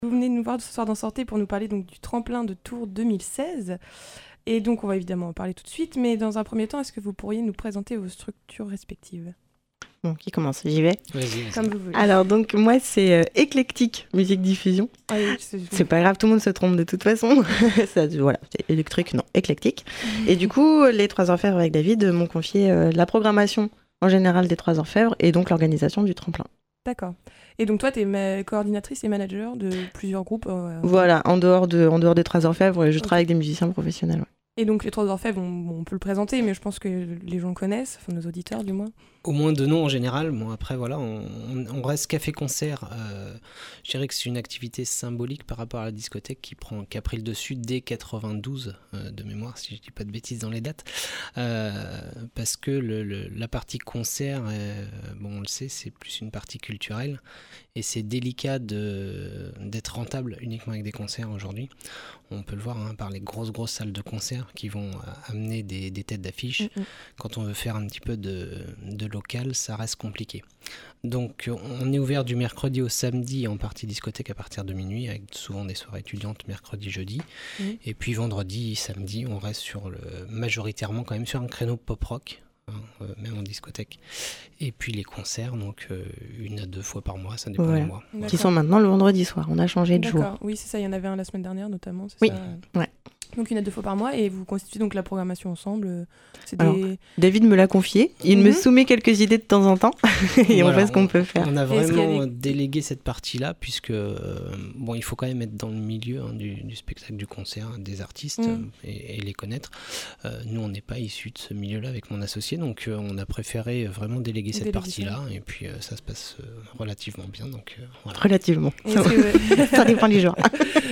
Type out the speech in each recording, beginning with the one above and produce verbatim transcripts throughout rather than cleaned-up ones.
Vous venez de nous voir ce soir dans Sortez pour nous parler donc du tremplin de Tours deux mille seize. Et donc, on va évidemment en parler tout de suite. Mais dans un premier temps, est-ce que vous pourriez nous présenter vos structures respectives ? Bon, qui commence ? J'y vais. Vas-y, vas-y. Comme vous voulez. Alors, donc, moi, c'est euh, Éclectique Musique Diffusion. Ah oui, c'est... C'est pas grave, tout le monde se trompe de toute façon. Ça, voilà, c'est électrique, non, éclectique. Et du coup, les Trois Orfèvres avec David m'ont confié euh, la programmation en général des Trois Orfèvres et donc l'organisation du tremplin. D'accord. Et donc toi, tu es ma- coordinatrice et manager de plusieurs groupes. euh, Voilà, en dehors, de, en dehors des Trois Orfèvres, je Ok. travaille avec des musiciens professionnels. Ouais. Et donc les Trois Orfèvres, on, on peut le présenter, mais je pense que les gens le connaissent, enfin nos auditeurs du moins. Au moins de nom en général. Bon, après, voilà, on, on- on reste café-concert. Euh, je dirais que c'est une activité symbolique par rapport à la discothèque qui, prend, qui a pris le dessus dès quatre-vingt-douze, euh, de mémoire, si je dis pas de bêtises dans les dates. Euh, parce que le, le- la partie concert, euh, bon, on le sait, c'est plus une partie culturelle. Et c'est délicat de, d'être rentable uniquement avec des concerts aujourd'hui. On peut le voir hein, par les grosses, grosses salles de concert qui vont euh, amener des, des têtes d'affiche. Mm-mm. Quand on veut faire un petit peu de, de local, ça reste compliqué. Donc on est ouvert du mercredi au samedi en partie discothèque à partir de minuit, avec souvent des soirées étudiantes mercredi, jeudi. Mmh. Et puis vendredi, samedi, on reste sur le, majoritairement quand même sur un créneau pop-rock, hein, euh, même en discothèque. Et puis les concerts, donc euh, une à deux fois par mois, ça dépend Voilà. des mois. D'accord. Qui sont maintenant le vendredi soir. On a changé de D'accord. jour. Oui, c'est ça, il y en avait un la semaine dernière notamment, c'est Oui, ça. ouais. Donc une à deux fois par mois et vous constituez donc la programmation ensemble. euh, C'est Alors, des... David me l'a confié. Il Mhm. me soumet quelques idées de temps en temps et on Voilà, fait ce qu'on peut faire. On a Et est-ce qu'il y a vraiment des- délégué cette partie-là, puisque euh, bon, il faut quand même être dans le milieu hein, du, du spectacle, du concert, des artistes Mm. euh, et, et les connaître. Euh, nous, on n'est pas issus de ce milieu-là avec mon associé, donc euh, on a préféré vraiment déléguer cette Déléguer partie-là, et puis euh, ça se passe euh, relativement bien. Donc euh, voilà. Relativement. Et est-ce que- Ça dépend du jour.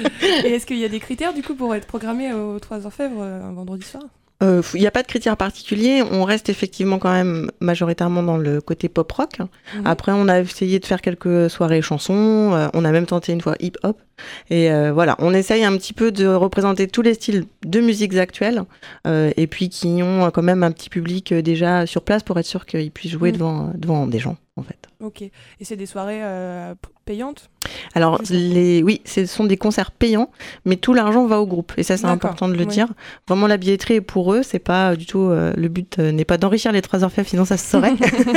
Et est-ce qu'il y a des critères du coup pour être programmé aux Trois Orfèvres euh, un vendredi soir ? Il euh, n'y a pas de critères particuliers. On reste effectivement quand même majoritairement dans le côté pop-rock. Mhm. Après, on a essayé de faire quelques soirées chansons. Euh, on a même tenté une fois hip-hop. Et euh, voilà, on essaye un petit peu de représenter tous les styles de musiques actuelles. Euh, et puis qui ont quand même un petit public euh, déjà sur place pour être sûr qu'ils puissent jouer Mhm. devant, devant des gens, en fait. Ok. Et c'est des soirées euh, p- payantes ? Alors, les, oui, ce sont des concerts payants, mais tout l'argent va au groupe. Et ça, c'est D'accord, important de le oui. dire. Vraiment, la billetterie est pour eux. C'est pas du tout. Euh, le but euh, n'est pas d'enrichir les Trois Orfèvres, sinon ça se saurait.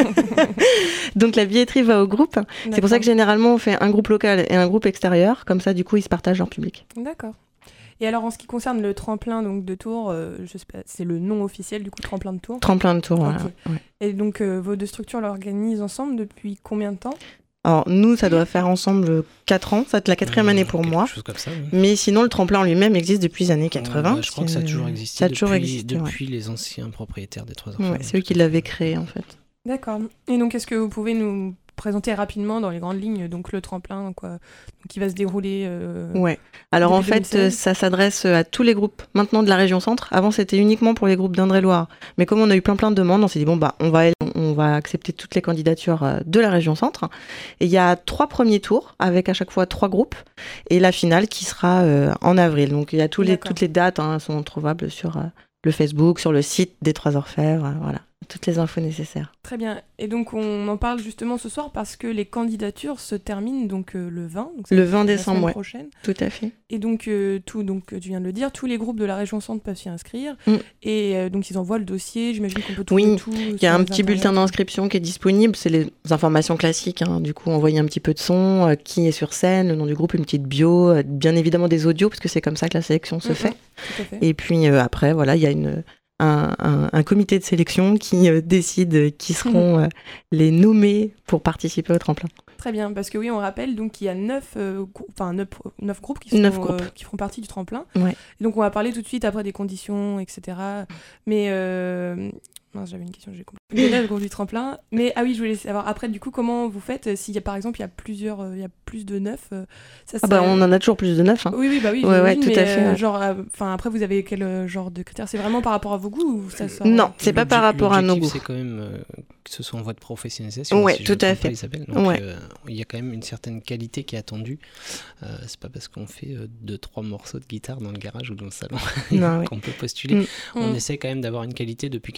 Donc, la billetterie va au groupe. C'est pour ça que généralement, on fait un groupe local et un groupe extérieur. Comme ça, du coup, ils se partagent leur public. D'accord. Et alors en ce qui concerne le tremplin donc, de Tours, euh, je sais pas, c'est le nom officiel du coup, tremplin de Tours. Tremplin de tour. Ok. Voilà. Ouais. Et donc euh, vos deux structures l'organisent ensemble depuis combien de temps ? Alors, nous, ça doit faire ensemble quatre ans. Ça va être la quatrième année pour Quelque moi. chose comme ça, oui. Mais sinon, le tremplin en lui-même existe depuis les années quatre-vingts. Ouais, je crois que ça a toujours existé Ça a depuis, toujours existé, ouais. depuis les anciens propriétaires des Trois Orfèvres. Ouais, c'est eux qui l'avaient créé, en fait. D'accord. Et donc est-ce que vous pouvez nous présenter rapidement dans les grandes lignes donc le tremplin quoi, donc, qui va se dérouler euh, Ouais. Alors depuis en fait, deux mille seize. euh, ça s'adresse à tous les groupes maintenant de la région centre. Avant, c'était uniquement pour les groupes d'Indre-et-Loire. Mais comme on a eu plein plein de demandes, on s'est dit bon bah on va on va accepter toutes les candidatures euh, de la région centre. Et il y a trois premiers tours avec à chaque fois trois groupes et la finale qui sera euh, en avril. Donc il y a tous les D'accord. toutes les dates hein, sont trouvables sur euh, le Facebook, sur le site des Trois Orfèvres. euh, voilà, toutes les infos nécessaires. Très bien. Et donc on en parle justement ce soir parce que les candidatures se terminent donc euh, le vingt. Donc, c'est Le vingt la décembre, semaine ouais. prochaine. Tout à fait. Et donc euh, tout, donc euh, tu viens de le dire, tous les groupes de la région centre peuvent s'y inscrire. Mm. Et euh, donc ils envoient le dossier. J'imagine qu'on peut trouver Oui, tout. Il y a un petit bulletin d'inscription qui est disponible, c'est les informations classiques, hein. Du coup envoyer un petit peu de son, euh, qui est sur scène, le nom du groupe, une petite bio, euh, bien évidemment des audios, parce que c'est comme ça que la sélection se fait. Tout à fait. Et puis euh, après, voilà, il y a une, un, un, un comité de sélection qui euh, décide euh, qui seront euh, les nommés pour participer au tremplin. Très bien, parce que oui, on rappelle donc qu'il y a neuf, euh, grou- enfin, neuf, neuf groupes, qui, sont, Neuf euh, groupes. qui feront partie du tremplin. Ouais. Et donc on va parler tout de suite après des conditions, et cetera. Mais euh... mince, j'avais une question, j'ai compris. Les neuf groupes du tremplin. Mais ah oui, je voulais savoir après du coup comment vous faites euh, s'il y a par exemple il y a plusieurs, euh, il y a plus de neuf. euh, ça, Ah bah ça- on en a toujours plus de neuf. Hein. Oui, oui, bah oui. Ouais, ouais, j'imagine, tout mais, à fait, euh, ouais. genre, enfin après vous avez quel euh, genre de critères ? C'est vraiment par rapport à vos goûts ou ça sort Non, c'est pas par L'objectif- rapport à nos l'objectif, goûts. c'est quand même euh, que ce soit en voie de professionnalisation. Ouais, si tout je me à trompe pas, fait. Isabelle. Donc, Ouais. euh, il y a quand même une certaine qualité qui est attendue. Euh, c'est pas parce qu'on fait euh, deux, trois morceaux de guitare dans le garage ou dans le salon Non, oui. qu'on peut postuler. Mm. On Mm. essaie quand même d'avoir une qualité depuis quelques années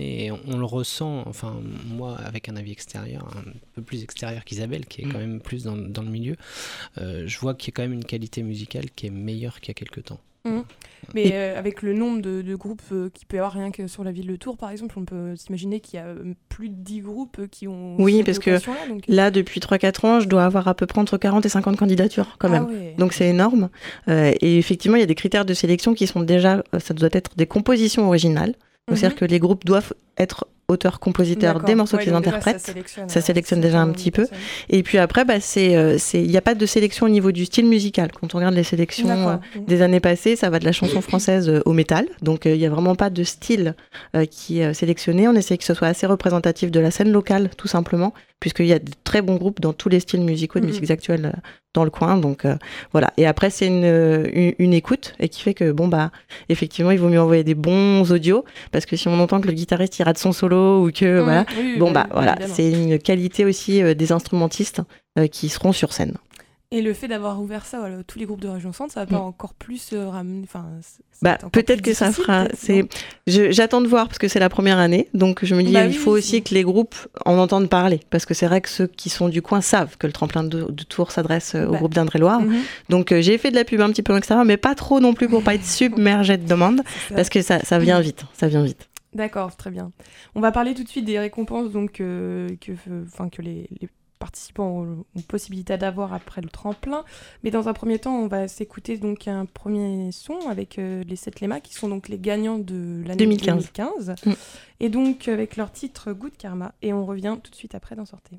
sélectionné et on, on le ressent, enfin moi avec un avis extérieur, un peu plus extérieur qu'Isabelle qui est quand même plus dans, dans le milieu, euh, je vois qu'il y a quand même une qualité musicale qui est meilleure qu'il y a quelques temps. Mmh. Mais euh, avec le nombre de, de groupes euh, qu'il peut y avoir rien que sur la ville de Tours, par exemple, on peut s'imaginer qu'il y a euh, plus de dix groupes euh, qui ont oui, cette parce que vocation-là, donc... là, depuis trois quatre ans, je dois avoir à peu près entre quarante et cinquante candidatures quand même. Ah ouais. Donc c'est énorme. Euh, et effectivement, il y a des critères de sélection qui sont déjà, ça doit être des compositions originales. Donc, mm-hmm. C'est-à-dire que les groupes doivent être auteurs-compositeurs des morceaux ouais, qu'ils interprètent. Ça sélectionne, ça sélectionne déjà un petit peu. Et puis après, bah, c'est, euh, c'est, il n'y a pas de sélection au niveau du style musical. Quand on regarde les sélections euh, des années passées, ça va de la chanson française euh, au métal. Donc il n'y a vraiment pas de style euh, qui est sélectionné. On essaie que ce soit assez représentatif de la scène locale, tout simplement, puisqu'il y a de très bons groupes dans tous les styles musicaux de mm-hmm. musique actuelle euh, dans le coin. Donc euh, voilà. Et après, c'est une, une, une écoute et qui fait que, bon, bah, effectivement, il vaut mieux envoyer des bons audios parce que si on entend que le guitariste il rate son solo ou que mmh, voilà oui, bon oui, bah oui, voilà évidemment. C'est une qualité aussi euh, des instrumentistes euh, qui seront sur scène. Et le fait d'avoir ouvert ça voilà, tous les groupes de Région Centre, ça va pas mmh. encore plus euh, ramener enfin bah peut-être que ça fera c'est je, j'attends de voir parce que c'est la première année donc je me dis bah, il oui, faut oui, aussi c'est... que les groupes en entendent parler parce que c'est vrai que ceux qui sont du coin savent que le tremplin de, de Tours s'adresse euh, bah. au groupe d'Indre-et-Loire. Mmh. Donc euh, j'ai fait de la pub un petit peu en extérieur mais pas trop non plus pour pas être submergée de demandes parce que ça ça vient vite, ça vient vite. D'accord, très bien. On va parler tout de suite des récompenses donc, euh, que, euh, que les, les participants ont, ont possibilité d'avoir après le tremplin. Mais dans un premier temps, on va s'écouter donc un premier son avec euh, les sept Léma qui sont donc les gagnants de l'année deux mille quinze. deux mille quinze. Mmh. Et donc avec leur titre Good Karma. Et on revient tout de suite après d'en sortir.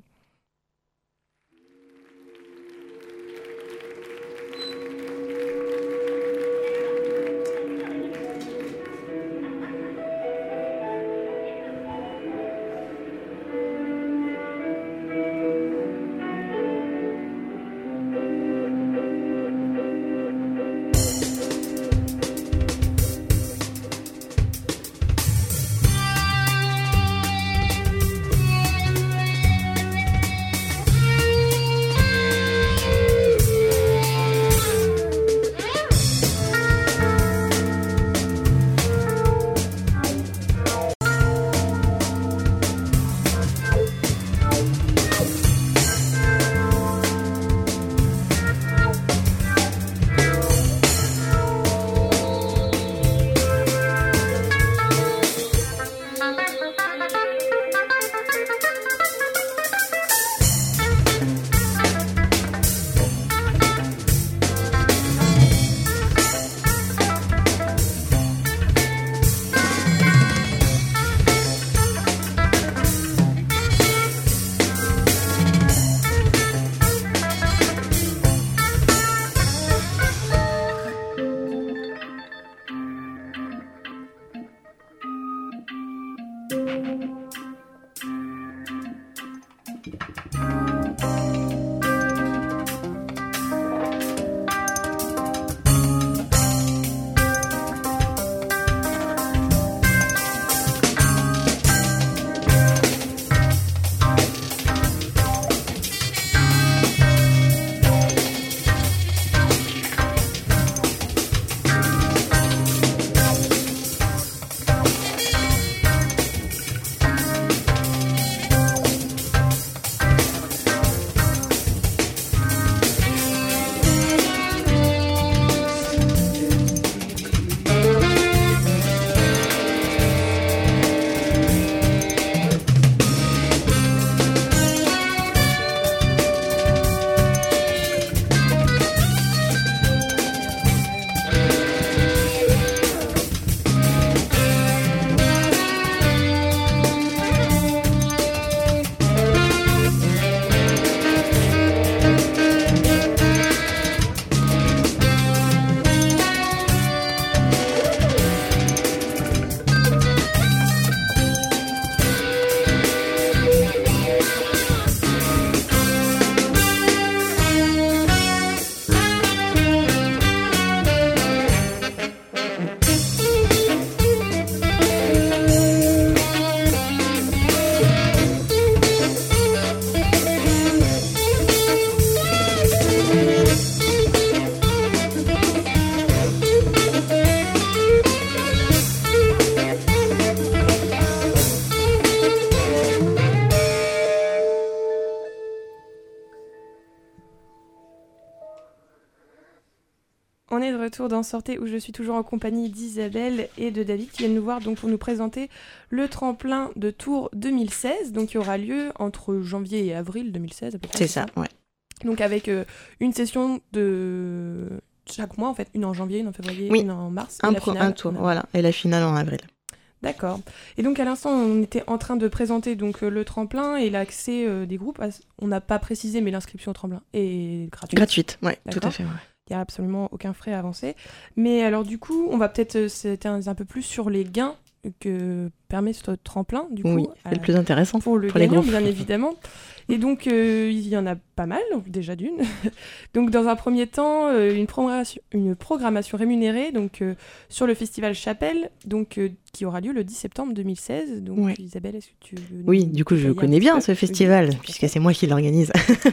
on est de retour dans Sortez où je suis toujours en compagnie d'Isabelle et de David qui viennent nous voir donc, pour nous présenter le tremplin de Tours deux mille seize, donc qui aura lieu entre janvier et avril deux mille seize à peu près. C'est ça, ça, ouais. Donc avec euh, une session de chaque mois en fait, une en janvier, une en février, oui. une en mars. Un, et la pro- finale, un tour, voilà, et la finale en avril. D'accord. Et donc à l'instant, on était en train de présenter donc euh, le tremplin et l'accès euh, des groupes. On n'a pas précisé, mais l'inscription au tremplin est gratuite. Gratuite, oui, tout à fait. Ouais. Il n'y a absolument aucun frais à avancer. Mais alors du coup, on va peut-être euh, s'éteindre un peu plus sur les gains que permet ce tremplin. Du coup, oui, c'est le plus intéressant pour le pour gagnant, les groupes. bien évidemment. Et donc, euh, il y en a pas mal, déjà d'une. Donc, dans un premier temps, euh, une, programmation, une programmation rémunérée donc, euh, sur le festival Chapelle, donc, euh, qui aura lieu le dix septembre deux mille seize. Donc, ouais. Isabelle, est-ce que tu veux... Oui, du coup, je connais bien ce festival, oui, puisque c'est moi qui l'organise.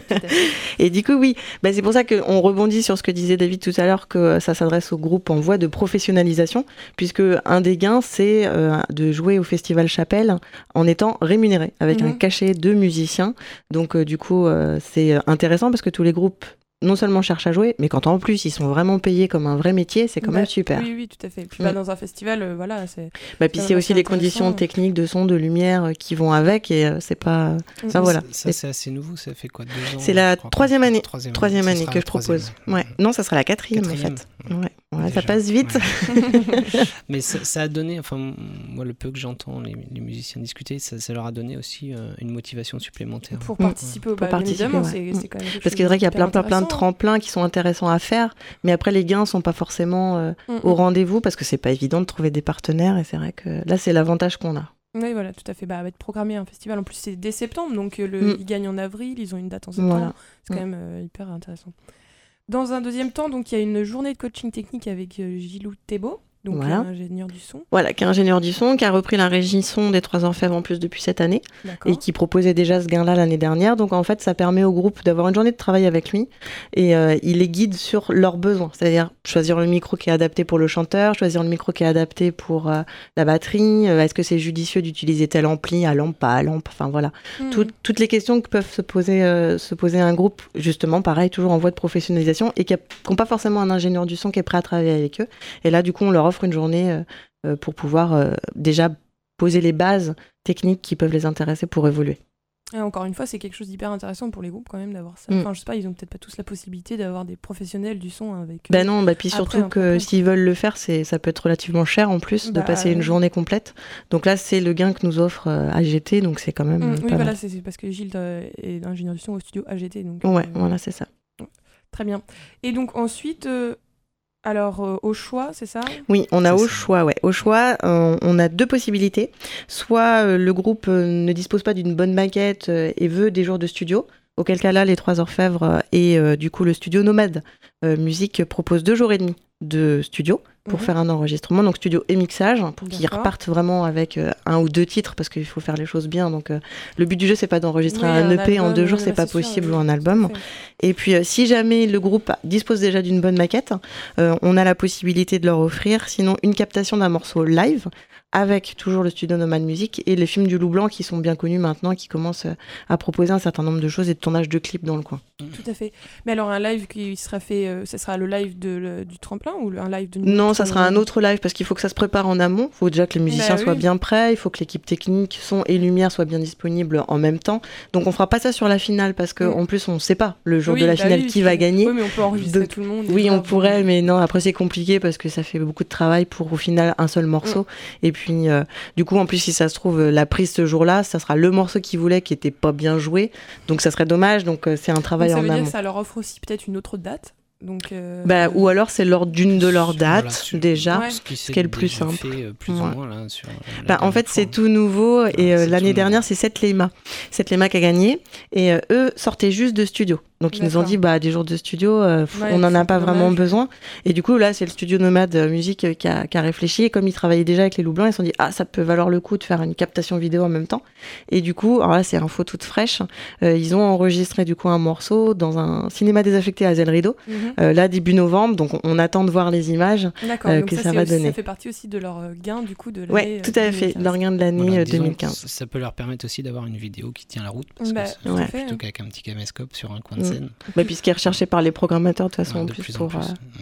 Et du coup, oui, bah, c'est pour ça qu'on rebondit sur ce que disait David tout à l'heure, que ça s'adresse aux groupes en voie de professionnalisation, puisque un des gains, c'est euh, de jouer au festival Chapelle en étant rémunéré, avec mmh. un cachet de musicien. Donc euh, du coup, euh, c'est intéressant parce que tous les groupes non seulement cherchent à jouer, mais quand en plus ils sont vraiment payés comme un vrai métier, c'est quand bah, même super. Oui, oui, tout à fait. Puis mmh. bah, dans un festival, euh, voilà, c'est... Bah, puis c'est aussi les conditions techniques de son, de lumière euh, qui vont avec, et euh, c'est pas... Mmh. Ça, voilà. Ça, c'est assez nouveau, ça fait quoi, deux ans? C'est la troisième année, troisième, troisième année que je propose. Ouais. Non, ça sera la quatrième, quatrième. en fait. Ouais. Ouais, ça passe vite. Ouais. Mais ça, ça a donné, enfin, moi, le peu que j'entends les, les musiciens discuter, ça, ça leur a donné aussi euh, une motivation supplémentaire. Pour participer ouais. au bah, Pour participer, évidemment, ouais. c'est, c'est quand même quelque Parce que c'est vrai qu'il y a plein, plein, plein de tremplins qui sont intéressants à faire, mais après, les gains sont pas forcément euh, mm-hmm. au rendez-vous parce que c'est pas évident de trouver des partenaires, et c'est vrai que là, c'est l'avantage qu'on a. Oui, voilà, tout à fait. Bah, être programmé un festival, en plus, c'est dès septembre, donc le, mm. ils gagnent en avril, ils ont une date en septembre. Voilà. C'est quand mm. même euh, hyper intéressant. Dans un deuxième temps, donc il y a une journée de coaching technique avec euh, Gilou Thébault, donc voilà. euh, ingénieur du son. Voilà, qui est ingénieur du son, qui a repris la régie son des Trois Orfèvres en plus depuis cette année, D'accord. et qui proposait déjà ce gain-là l'année dernière. Donc en fait, ça permet au groupe d'avoir une journée de travail avec lui, et euh, il les guide sur leurs besoins, c'est-à-dire choisir le micro qui est adapté pour le chanteur, choisir le micro qui est adapté pour euh, la batterie, euh, est-ce que c'est judicieux d'utiliser tel ampli à lampe, pas à lampe, enfin voilà. Mmh. Tout, toutes les questions que peuvent se poser, euh, se poser un groupe, justement, pareil, toujours en voie de professionnalisation, et qui n'ont pas forcément un ingénieur du son qui est prêt à travailler avec eux. Et là, du coup, on leur offre une journée euh, pour pouvoir euh, déjà poser les bases techniques qui peuvent les intéresser pour évoluer. Et encore une fois, c'est quelque chose d'hyper intéressant pour les groupes quand même d'avoir ça. Mm. Enfin, je sais pas, ils ont peut-être pas tous la possibilité d'avoir des professionnels du son avec eux. Ben non, bah puis surtout Après, que s'ils veulent le faire, c'est, ça peut être relativement cher en plus bah, de passer une journée complète. Donc là, c'est le gain que nous offre euh, A G T, donc c'est quand même. Mm, pas oui, mal. voilà, c'est, c'est parce que Gilles euh, est ingénieur du son au studio A G T. Donc, ouais, euh, voilà, c'est ça. Très bien. Et donc ensuite. Euh, Alors, euh, au choix, c'est ça ? Oui, on a c'est au ça. choix, ouais. Au choix, euh, on a deux possibilités. Soit euh, le groupe euh, ne dispose pas d'une bonne maquette euh, et veut des jours de studio, auquel cas là, les Trois Orfèvres euh, et euh, du coup le studio Nomade euh, Musique propose deux jours et demi de studio pour mmh. faire un enregistrement, donc studio et mixage, pour D'accord. qu'ils repartent vraiment avec euh, un ou deux titres, parce qu'il faut faire les choses bien. Donc euh, le but du jeu, c'est pas d'enregistrer oui, un, un E P album, en deux jours, c'est pas c'est possible, sûr, ou un album. Et puis euh, si jamais le groupe dispose déjà d'une bonne maquette, euh, on a la possibilité de leur offrir sinon une captation d'un morceau live, avec toujours le studio Nomade Music et les films du Loup Blanc qui sont bien connus maintenant, qui commencent à proposer un certain nombre de choses et de tournage de clips dans le coin. Tout à fait. Mais alors un live qui sera fait, euh, ça sera le live de, le, du tremplin ou un live de... Non, ça sera un autre live parce qu'il faut que ça se prépare en amont. Il faut déjà que les musiciens bah, soient oui. bien prêts, il faut que l'équipe technique, son et lumière soient bien disponibles en même temps. Donc on fera pas ça sur la finale parce qu'en oui. plus on ne sait pas le jour oui, de la bah finale oui, qui va gagner. Oui, mais on peut enregistrer Donc, tout le monde. Oui, on pourrait, bon. mais non, après c'est compliqué parce que ça fait beaucoup de travail pour au final un seul morceau. Mm. Et puis... Euh, Du coup, en plus, si ça se trouve, la prise ce jour-là, ça sera le morceau qu'ils voulaient qui n'était pas bien joué. Donc, ça serait dommage. Donc, euh, c'est un travail en amont. Ça veut dire que ça leur offre aussi peut-être une autre date. Donc, euh... bah, ou alors, c'est lors d'une de leurs dates, voilà, sur... déjà, ouais. ce qui, ce qui est le plus simple. Fait, euh, plus ouais. ou moins, là, sur bah, en fait, c'est tout nouveau. Et ouais, euh, l'année dernière, nouveau. c'est Setlema. Setlema qui a gagné. Et euh, eux sortaient juste de studio. Donc, ils D'accord. nous ont dit, bah, des jours de studio, euh, ouais, on n'en a pas vraiment dommage. besoin. Et du coup, là, c'est le studio Nomade Musique qui a, qui a réfléchi. Et comme ils travaillaient déjà avec les Loups Blancs, ils se sont dit, ah, ça peut valoir le coup de faire une captation vidéo en même temps. Et du coup, alors là, c'est info toute fraîche. Euh, ils ont enregistré, du coup, un morceau dans un cinéma désaffecté à Zell Rideau. Mm-hmm. Euh, là, début novembre. Donc, on, on attend de voir les images euh, que ça, ça va aussi, donner. Ça fait partie aussi de leur gain, du coup, de l'année. Oui, tout à fait. De leur gain de l'année voilà, deux mille quinze. Ça peut leur permettre aussi d'avoir une vidéo qui tient la route. Parce bah, que ouais. plutôt qu'avec un petit caméscope sur un coin de scène. Bah, puisqu'il est recherché par les programmateurs de toute façon, ouais, en plus, plus pour, en plus. Euh,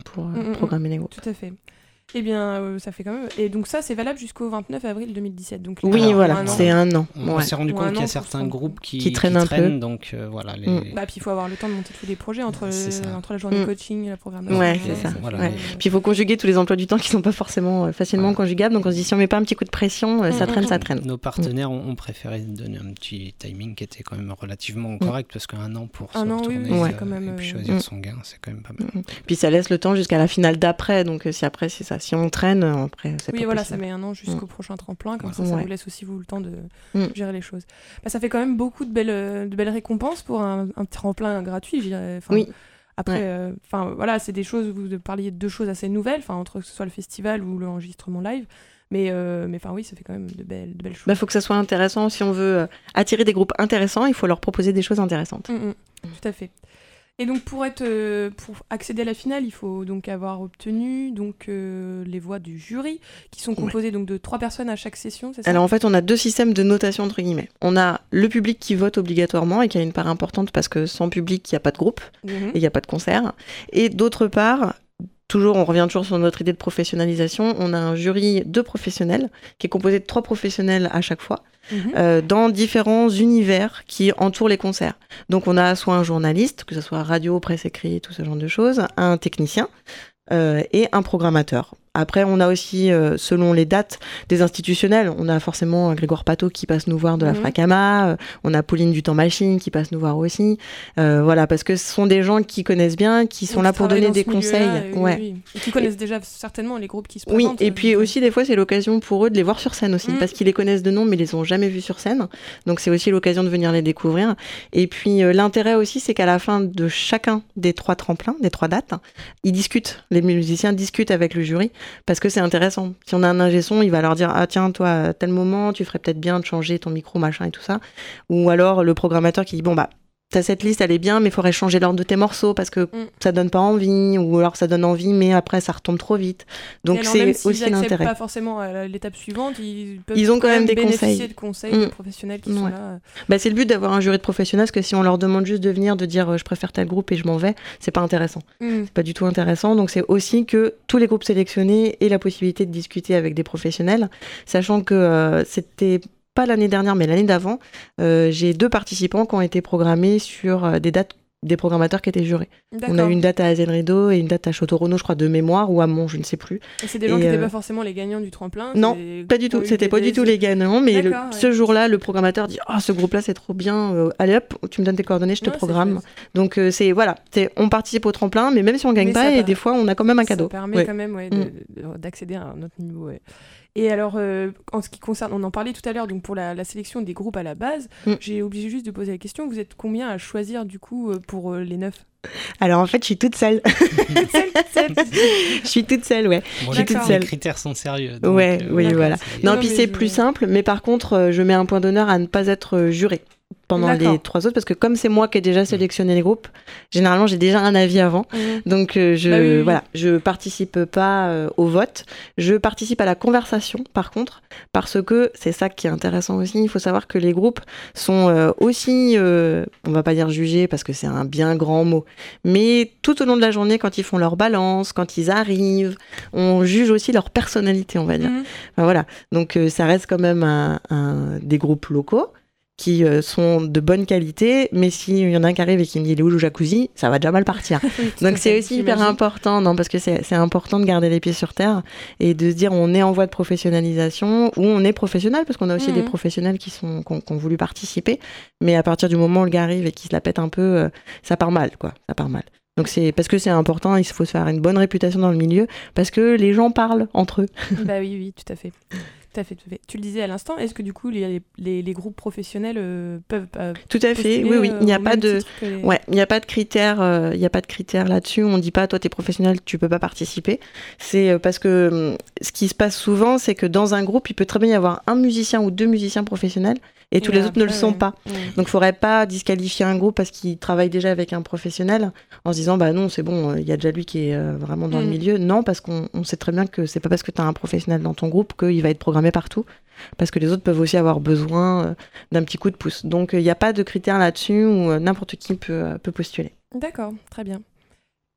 pour euh, Mm, mm, programmer les groupes. Tout à fait. Eh bien, euh, ça fait quand même. Et donc, ça, c'est valable jusqu'au vingt-neuf avril deux mille dix-sept. Donc, Oui, Alors, voilà, un an. c'est un an. On Ouais. s'est rendu Ou compte un qu'il y an a pour certains se- groupes qui, Qui traînent un peu. donc euh, voilà. Les... Mm. Bah, puis il faut avoir le temps de monter tous les projets entre, le- C'est ça. entre la journée Mm. coaching et la programmation. Ouais, c'est ça. Voilà. Ouais. Puis il faut conjuguer tous les emplois du temps qui sont pas forcément euh, facilement Voilà. conjugables. Donc on se dit si on met pas un petit coup de pression, euh, ça Mm, traîne, mm, ça mm. traîne. Nos partenaires ont, ont préféré donner un petit timing qui était quand même relativement correct parce qu'un an pour Un se an, oui, retourner oui, c'est euh, quand même, et puis euh, choisir mm. son gain, c'est quand même pas mal. Puis ça laisse le temps jusqu'à la finale d'après. Donc euh, si après c'est ça, si on traîne, euh, après c'est Oui, pas voilà, ça possible. met un an jusqu'au Mm. prochain tremplin, comme ça, Ouais. ça vous laisse aussi vous le temps de Mm. gérer les choses. Bah, ça fait quand même beaucoup de belles, euh, de belles récompenses pour un, un tremplin gratuit, je dirais. Enfin, Oui. Après, Ouais. euh, enfin voilà, c'est des choses, vous parliez de deux choses assez nouvelles, enfin entre que ce soit le festival ou l'enregistrement live, mais euh, mais enfin oui, ça fait quand même de belles, de belles choses. Bah, faut que ça soit intéressant. Si on veut euh, attirer des groupes intéressants, il faut leur proposer des choses intéressantes. Mm, mm, tout à fait. Et donc pour être, euh, pour accéder à la finale, il faut donc avoir obtenu donc euh, les voix du jury, qui sont composées donc de trois personnes à chaque session, c'est ça? Alors en fait, on a deux systèmes de notation entre guillemets. On a le public qui vote obligatoirement et qui a une part importante parce que sans public, il n'y a pas de groupe Mhm. et il n'y a pas de concert. Et d'autre part, toujours, on revient toujours sur notre idée de professionnalisation, on a un jury de professionnels qui est composé de trois professionnels à chaque fois. Mhm. Euh, dans différents univers qui entourent les concerts. Donc on a soit un journaliste, que ce soit radio, presse écrite, tout ce genre de choses, un technicien euh, et un programmateur. Après, on a aussi, euh, selon les dates des institutionnels, on a forcément Grégoire Pateau qui passe nous voir de la Mhm. Fracama, euh, on a Pauline du Temps Machine qui passe nous voir aussi. Euh, voilà, parce que ce sont des gens qui connaissent bien, qui sont Donc, là qui pour travaillent donner dans des ce milieu-là, conseils. et, oui, Ouais. oui. Et qui connaissent déjà certainement les groupes qui se Oui, présentent. et puis donc, aussi des fois c'est l'occasion pour eux de les voir sur scène aussi, Mm. parce qu'ils les connaissent de nom mais ils les ont jamais vus sur scène, donc c'est aussi l'occasion de venir les découvrir. Et puis euh, l'intérêt aussi c'est qu'à la fin de chacun des trois tremplins, des trois dates, ils discutent, les musiciens discutent avec le jury, parce que c'est intéressant. Si on a un ingé son, il va leur dire ah tiens toi à tel moment tu ferais peut-être bien de changer ton micro machin et tout ça, ou alors le programmateur qui dit bon bah t'as cette liste, elle est bien, mais il faudrait changer l'ordre de tes morceaux parce que Mm. ça donne pas envie, ou alors ça donne envie, mais après ça retombe trop vite. Donc et alors, même c'est s'ils aussi acceptent l'intérêt. pas forcément à l'étape suivante, ils peuvent Ils ont quand même des bénéficier conseils. de conseils Mm. de professionnels qui sont Ouais. là. Bah, c'est le but d'avoir un jury de professionnels, parce que si on leur demande juste de venir, de dire euh, je préfère tel groupe et je m'en vais, c'est pas intéressant. Mm. C'est pas du tout intéressant. Donc c'est aussi que tous les groupes sélectionnés aient la possibilité de discuter avec des professionnels, sachant que euh, c'était pas l'année dernière, mais l'année d'avant, euh, j'ai deux participants qui ont été programmés sur euh, des dates des programmateurs qui étaient jurés. On a D'accord. eu une date à Azen-Rideau et une date à Château-Renaud, je crois, de mémoire, ou à Mont, je ne sais plus. Et c'est des gens et, qui n'étaient euh, pas forcément les gagnants du tremplin. Non, c'est- Pas du qui ont tout, eu c'était des- pas du des- tout les gagnants, mais le- D'accord, ouais. ce jour-là, le programmateur dit « Ah, ce groupe-là, c'est trop bien, euh, allez hop, tu me donnes tes coordonnées, je te Ouais, c'est programme. chouette. » Donc euh, c'est voilà, c'est- on participe au tremplin, mais même si on gagne Mais pas, ça et per- des fois on a quand même un cadeau. Ça permet Ouais. quand même ouais, de- Mm. de- d'accéder à un autre niveau. Ouais. Et alors, euh, en ce qui concerne, on en parlait tout à l'heure, donc pour la, la sélection des groupes à la base, Mm. j'ai obligé juste de poser la question, vous êtes combien à choisir du coup euh, pour euh, les neuf? Alors en fait, je suis toute seule. Toute seule, toute seule. Je suis toute seule, ouais. Bon, Je les, suis toute D'accord. les seule. critères sont sérieux. donc, Ouais, oui, voilà, voilà. c'est- Non, Non, puis mais c'est je- plus simple, mais par contre, euh, je mets un point d'honneur à ne pas être euh, jurée pendant D'accord. les trois autres, parce que comme c'est moi qui ai déjà sélectionné les groupes, généralement j'ai déjà un avis avant. Mhm. Donc euh, je Bah oui, oui, oui. voilà, je participe pas euh, au vote, je participe à la conversation par contre, parce que c'est ça qui est intéressant aussi. Il faut savoir que les groupes sont euh, aussi, euh, on va pas dire jugés parce que c'est un bien grand mot, mais tout au long de la journée, quand ils font leur balance, quand ils arrivent, on juge aussi leur personnalité, on va dire. Mhm. Enfin, voilà, donc euh, ça reste quand même un, un- des groupes locaux qui euh, sont de bonne qualité, mais s'il y en a un qui arrive et qui me dit « il est où le jacuzzi ?», ça va déjà mal partir. Oui, tout à Donc fait, c'est aussi hyper j'imagine. important, non, parce que c'est c'est important de garder les pieds sur terre et de se dire on est en voie de professionnalisation ou on est professionnel, parce qu'on a aussi Mhm. des professionnels qui sont qui ont, qui ont voulu participer, mais à partir du moment où le gars arrive et qu'il se la pète un peu, euh, ça part mal, quoi, ça part mal. Donc c'est parce que c'est important, il faut se faire une bonne réputation dans le milieu, parce que les gens parlent entre eux. Bah oui, oui, tout à fait. Tout à fait, tout à fait. Tu le disais à l'instant, est-ce que du coup les, les, les groupes professionnels euh, peuvent euh, Tout à fait, postuler, oui, oui, euh, il n'y a au pas même de... titre que les- Ouais, il n'y a pas de critères, euh, il n'y a pas de critères là-dessus. On dit pas, toi, t'es professionnel, tu peux pas participer. C'est euh, parce que hum, ce qui se passe souvent, c'est que dans un groupe, il peut très bien y avoir un musicien ou deux musiciens professionnels, et tous Et les autres ne le après, sont ouais. pas. Ouais. Donc, il faudrait pas disqualifier un groupe parce qu'il travaille déjà avec un professionnel en se disant, bah non, c'est bon, il y a déjà lui qui est euh, vraiment dans Mm. le milieu. Non, parce qu'on on sait très bien que c'est pas parce que tu as un professionnel dans ton groupe qu'il va être programmé partout. Parce que les autres peuvent aussi avoir besoin euh, d'un petit coup de pouce. Donc, il n'y a pas de critères là-dessus où euh, n'importe qui peut, euh, peut postuler. D'accord, très bien.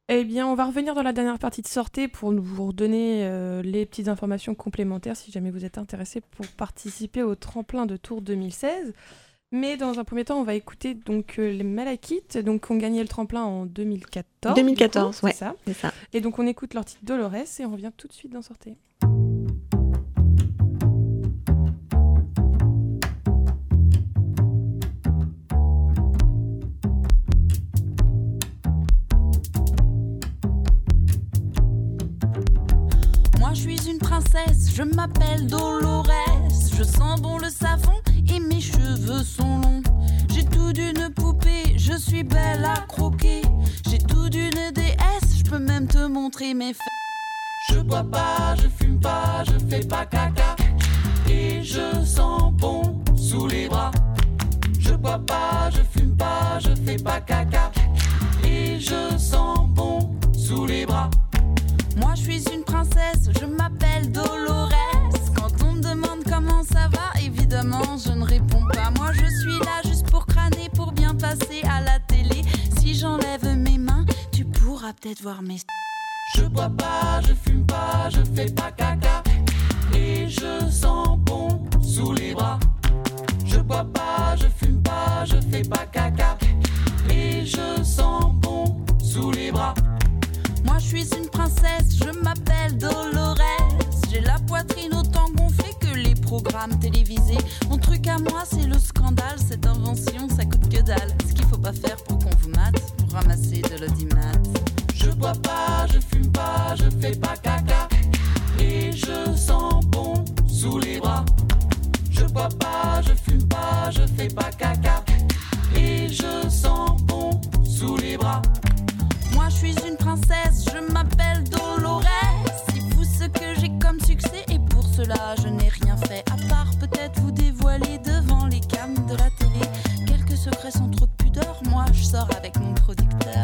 Eh bien, on va revenir dans la dernière partie de Sortez pour vous redonner euh, les petites informations complémentaires si jamais vous êtes intéressé pour participer au tremplin de Tours deux mille seize. Mais dans un premier temps, on va écouter donc euh, les Malakites, donc ont gagné le tremplin en deux mille quatorze. deux mille quatorze, coup, ouais, c'est ça. c'est ça. Et donc on écoute leur titre Dolores et on revient tout de suite dans Sortez. Je suis une princesse, je m'appelle Dolores. Je sens bon le savon et mes cheveux sont longs. J'ai tout d'une poupée, je suis belle à croquer. J'ai tout d'une déesse, je peux même te montrer mes fesses. Je bois pas, je fume pas, je fais pas caca. Et je sens bon sous les bras. Je bois pas, je fume pas, je fais pas caca. Et je sens bon sous les bras. Moi je suis une princesse, je m'appelle Dolores. Quand on me demande comment ça va, évidemment je ne réponds pas. Moi je suis là juste pour crâner, pour bien passer à la télé. Si j'enlève mes mains, tu pourras peut-être voir mes... Je bois pas, je fume pas, je fais pas caca. Et je sens bon sous les bras. Je bois pas, je fume pas, je fais pas caca. Et je sens bon sous les bras. Moi je suis une princesse, je m'appelle Dolores. J'ai la poitrine autant gonflée que les programmes télévisés. Mon truc à moi c'est le scandale, cette invention ça coûte que dalle. Ce qu'il faut pas faire pour qu'on vous mate, pour ramasser de l'audimat. Je bois pas, je fume pas, je fais pas caca. Et je sens bon sous les bras. Je bois pas, je fume pas, je fais pas caca. Et je sens bon sous les bras. Moi je suis une princesse, je m'appelle Dolores. C'est fou ce que j'ai comme succès et pour cela je n'ai rien fait. À part peut-être vous dévoiler devant les cams de la télé quelques secrets sans trop de pudeur, moi je sors avec mon producteur.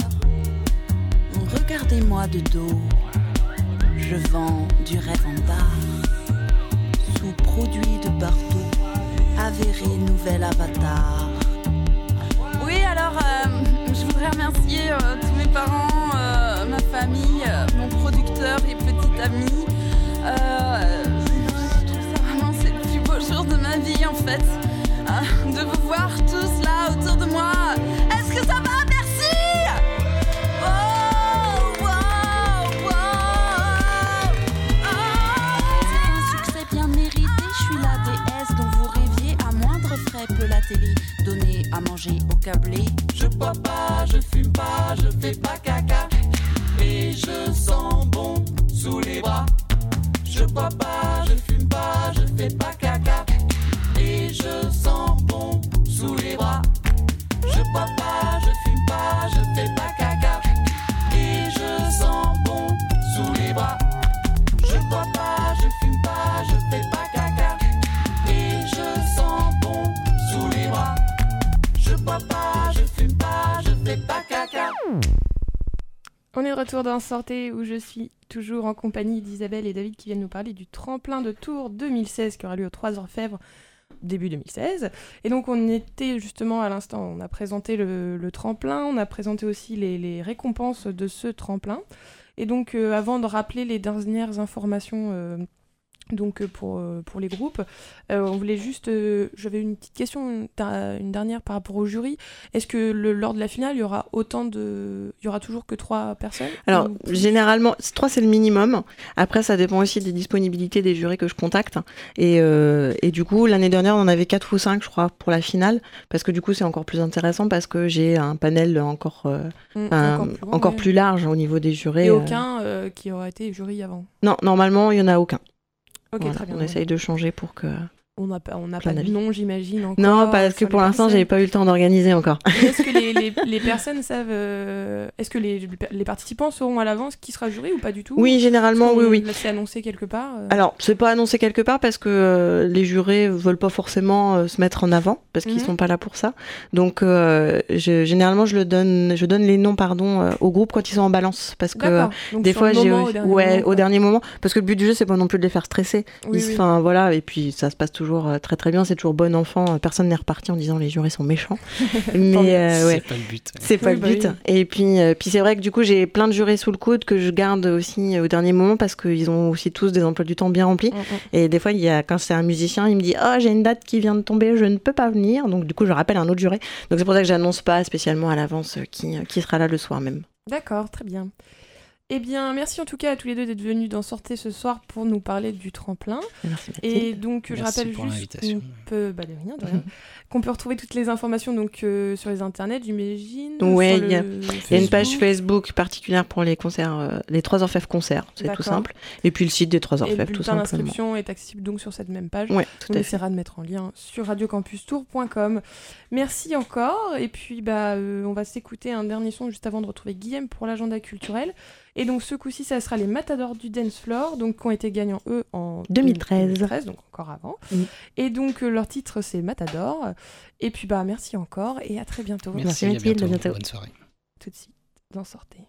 Regardez-moi de dos, je vends du rêve en bar. Sous produit de partout, avéré nouvel avatar. Oui alors euh, je voudrais remercier euh, tous mes parents, euh, ma famille, euh, mon producteur et petit ami. Euh, je trouve ça vraiment c'est le plus beau jour de ma vie en fait. Euh, de vous voir tous là autour de moi. Est-ce que ça va? Merci. Oh, wow, wow, oh. C'est un succès bien mérité. Je suis la déesse dont vous rêviez. À moindre frais peut la télé donner à manger au câblé. Je bois pas, je fume pas, je fais pas caca. Et je sens bon sous les bras. Je bois pas, je fume pas, je fais pas caca. Et je sens bon sous les bras. Je bois pas, je fume pas, je fais pas caca. Et je sens bon sous les bras. Je bois pas, je fume pas, je fais pas caca. Et je sens bon sous les bras. Je bois pas, je fume pas, je fais pas caca. On est de retour dans Sortez où je suis toujours en compagnie d'Isabelle et David qui viennent nous parler du tremplin de Tours deux mille seize qui aura lieu aux Trois Orfèvres début deux mille seize. Et donc on était justement à l'instant, on a présenté le, le tremplin, on a présenté aussi les, les récompenses de ce tremplin. Et donc euh, avant de rappeler les dernières informations euh, donc, euh, pour, euh, pour les groupes, euh, on voulait juste... Euh, j'avais une petite question, une, une dernière par rapport au jury. Est-ce que le, lors de la finale, il y aura autant de... Il y aura toujours que trois personnes? Alors, ou... généralement, trois, c'est le minimum. Après, ça dépend aussi des disponibilités des jurys que je contacte. Et, euh, et du coup, l'année dernière, on en avait quatre ou cinq, je crois, pour la finale. Parce que du coup, c'est encore plus intéressant parce que j'ai un panel encore, euh, mmh, un, encore, plus, grand, encore ouais. plus large au niveau des jurés. Et euh... aucun euh, qui aura été jury avant? Non, normalement, il n'y en a aucun. Ok, voilà, très bien. on essaye de changer pour que... On n'a pas, on n'a Plein pas de d'avis. nom, j'imagine, encore. Non, parce que sur pour les l'instant, personnes. j'avais pas eu le temps d'organiser encore. Et est-ce que les, les, les personnes savent... euh, Est-ce que les, les participants sauront à l'avance qui sera jury ou pas du tout? Oui, généralement, oui, oui. C'est annoncé quelque part euh... Alors, c'est pas annoncé quelque part parce que euh, les jurés veulent pas forcément euh, se mettre en avant parce qu'ils Mhm. sont pas là pour ça. Donc, euh, je, généralement, je le donne, je donne les noms, pardon, euh, au groupe quand ils sont en balance parce que D'accord. Donc, des sur fois, le j'ai, moment, au dernier ouais, moment, au quoi. dernier moment, parce que le but du jeu, c'est pas non plus de les faire stresser. Oui, Ils, oui. enfin, voilà, et puis ça se passe toujours toujours euh, très très bien, c'est toujours bon enfant. Personne n'est reparti en disant les jurés sont méchants. Mais euh, ouais, c'est pas le but. c'est pas Oui, le bah but. oui. Et puis, euh, puis c'est vrai que du coup, j'ai plein de jurés sous le coude que je garde aussi euh, au dernier moment parce qu'ils ont aussi tous des emplois du temps bien remplis. Mm, mm. Et des fois, il y a, quand c'est un musicien, il me dit « Oh, j'ai une date qui vient de tomber, je ne peux pas venir. » Donc du coup, je rappelle un autre juré. Donc c'est pour ça que j'annonce pas spécialement à l'avance euh, qui, euh, qui sera là le soir même. D'accord, très bien. Eh bien, merci en tout cas à tous les deux d'être venus dans Sortez ce soir pour nous parler du tremplin. Merci Mathilde. Et donc, je Merci rappelle pour juste l'invitation. qu'on peut, bah, de rien, de rien, qu'on peut retrouver toutes les informations donc euh, sur les internets, j'imagine. Ouais, sur il y a- le Il y a une page Facebook. Facebook particulière pour les concerts, euh, les trois Orfèvres concerts, c'est D'accord. tout simple. Et puis le site des trois Et le Orfèvres, tout bulletin simplement. d'inscription est accessible donc sur cette même page. Ouais, tout On à fait. essaiera de mettre en lien sur radio campus tour point com. Merci encore. Et puis, bah, euh, on va s'écouter un dernier son juste avant de retrouver Guillaume pour l'agenda culturel. Et donc, ce coup-ci, ça sera les Matadors du Dance Floor, donc, qui ont été gagnants, eux, en deux mille treize. deux mille treize, donc encore avant. Mm. Et donc, euh, leur titre, c'est Matador. Et puis, bah, merci encore et à très bientôt. Merci, Merci, à Mathilde, bientôt. à bientôt. Bonne soirée. Tout de suite, dans Sortez.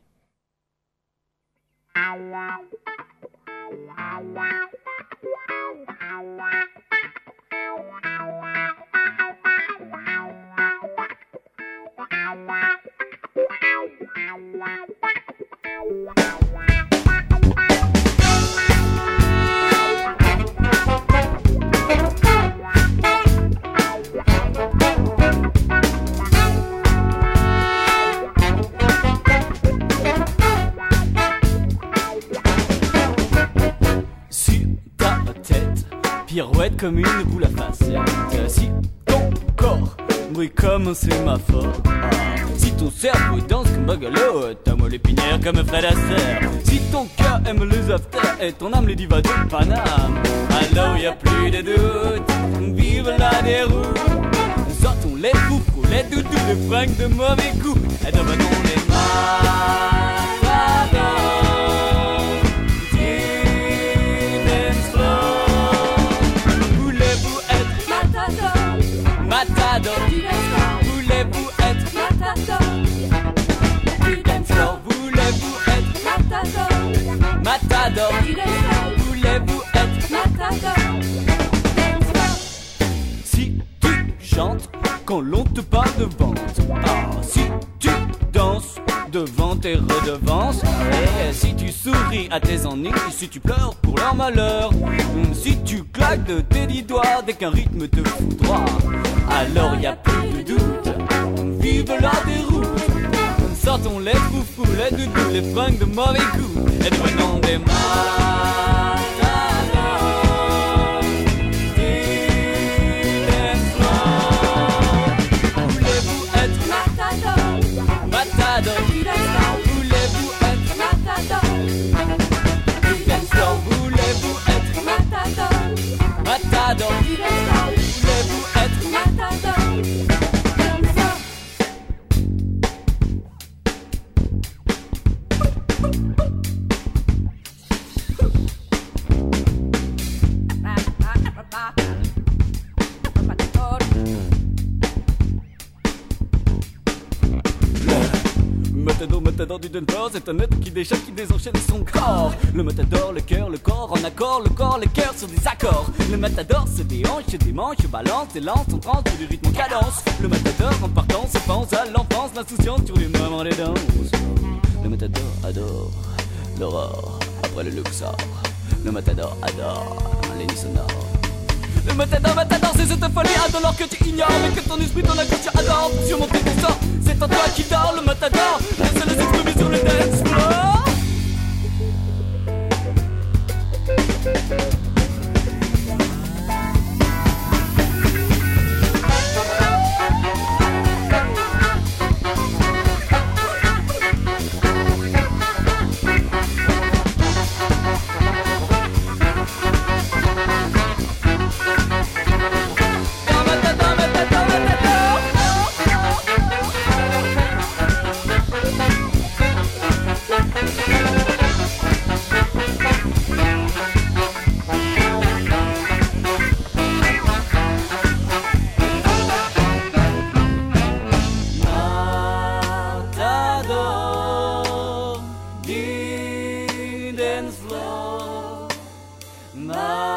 Sur ta tête, pirouette comme une boule à facettes. Si ton corps brille comme un sémaphore, ah. Si ton cerveau danse comme Bagalo, ta moelle épinière comme Fred Astaire. Si ton cœur aime les afters et ton âme les divas de Paname, alors y a plus de doute, vive la déroute. Sortons les foufous, les doudous, les fringues de mauvais goût, et devenons les matadors du dance floor. Voulez-vous être Matador, matador? du dance floor, Voulez-vous être Matador, du dance floor, Voulez-vous être Matador, matador? du dance floor, Voulez-vous être Matador, dance floor. Si tu chantes quand l'on te parle de vente, ah, si tu danses devant tes redevances, et si tu souris à tes ennuis, si tu pleures pour leur malheur, si tu claques de tes dix doigts dès qu'un rythme te fout droit, alors y a plus de doute, vive la déroute. Sortons les foufous, les doudous, les fringues de mauvais goût, et devenons des matadors du dance floor. Voulez-vous être Matador, matador? du dance floor, Voulez-vous être Matador, du dance floor? Voulez-vous être Matador, matador? du dance floor, Voulez-vous être Matador, dance floor. Matador, matador du dance floor, c'est un être qui déchaîne, qui désenchaîne son corps. Le matador, le cœur, le corps en accord, le corps, les cœurs sur des accords. Le matador se déhanche, des manches, balance, des lances, en transe, du rythme en cadence. Le matador en partant se pense à l'enfance, l'insouciance sur les moments des danses. Le matador adore l'aurore, après le luxor. Le matador adore les nuits sonores. Le matador, matador, c'est cette folie indolore que tu ignores, mais que ton esprit, ton inconscient adore. Pour surmonter ton sort, c'est en toi qui dort. Le matador, laisse-le s'exprimer sur le dance floor. Matador, matador, matador. Matador du dance floor.